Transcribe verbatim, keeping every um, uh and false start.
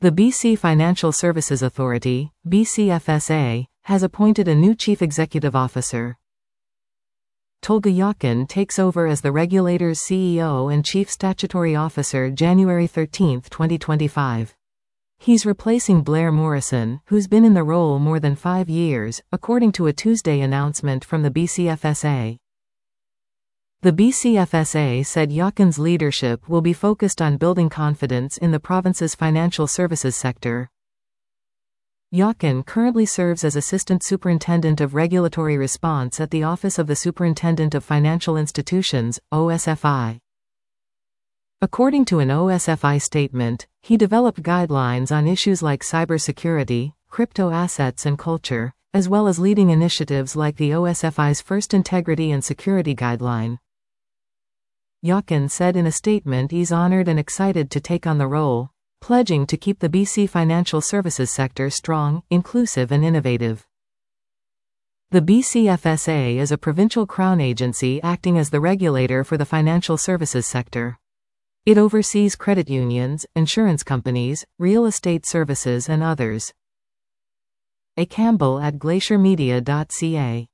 The B C Financial Services Authority, B C F S A, has appointed a new Chief Executive Officer. Tolga Yakin takes over as the regulator's C E O and Chief Statutory Officer January thirteenth, twenty twenty-five. He's replacing Blair Morrison, who's been in the role more than five years, according to a Tuesday announcement from the B C F S A. The B C F S A said Yakin's leadership will be focused on building confidence in the province's financial services sector. Yakin currently serves as Assistant Superintendent of Regulatory Response at the Office of the Superintendent of Financial Institutions, O S F I. According to an O S F I statement, he developed guidelines on issues like cybersecurity, crypto assets and culture, as well as leading initiatives like the O S F I's First Integrity and Security Guideline. Yakin said in a statement he's honored and excited to take on the role, pledging to keep the B C financial services sector strong, inclusive and innovative. The B C F S A is a provincial crown agency acting as the regulator for the financial services sector. It oversees credit unions, insurance companies, real estate services and others. A Campbell at glacier media dot c a